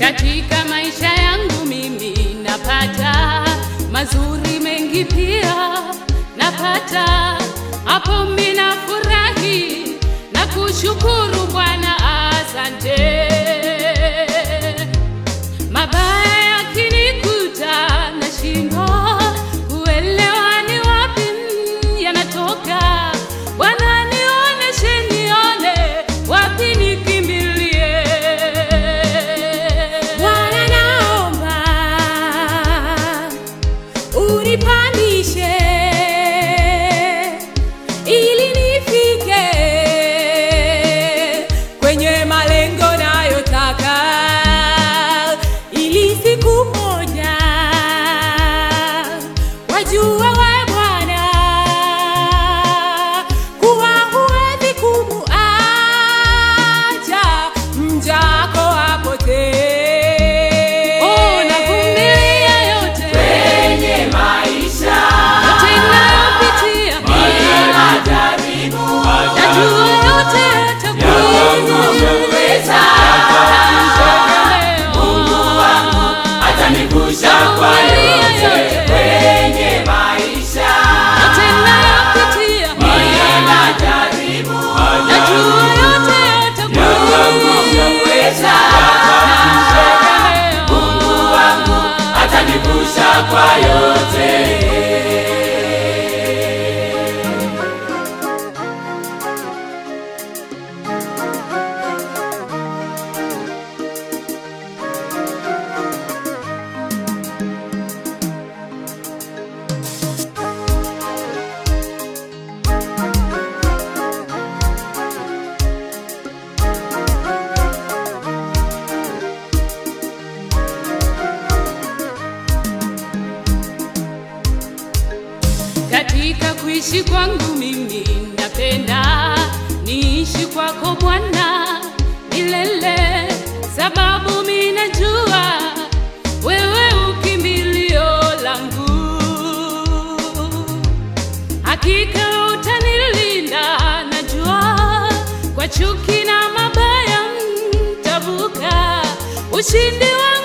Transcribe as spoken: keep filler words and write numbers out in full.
Katika maisha yangu mimi napata mazuri mengi, pia napata hapo mimi nafurahi na kushukuru Bwana, asante. Mabaya yakinikuta nashindwa kuelewa ni wapi yanatoka. Bwana nioneshe, nione wapi nikimbilie. Bwana naomba unipandishe ili nifike kwenye malengo nayotaka, ili siku moja wajua we Bwana kuwa huwezi kumuacha mjako apotee. Oh, navumilia yote kwenye maisha, yote ninayopitia, kwenye majaribu, najua yote yatakuwa Mungu wangu atanivusha kwa yote. Kwenye maisha, yote ninayopitia, kwenye majaribu, najua yote yatakuwa Mungu wangu atanivusha kwa yote. Katika kuishi kwangu mimi napenda niishi kwako Bwana milele, sababu mimi najua wewe ukimbilio langu. Hakika utanilinda, najua kwa chuki na mabaya nitavuka. Ushindi wa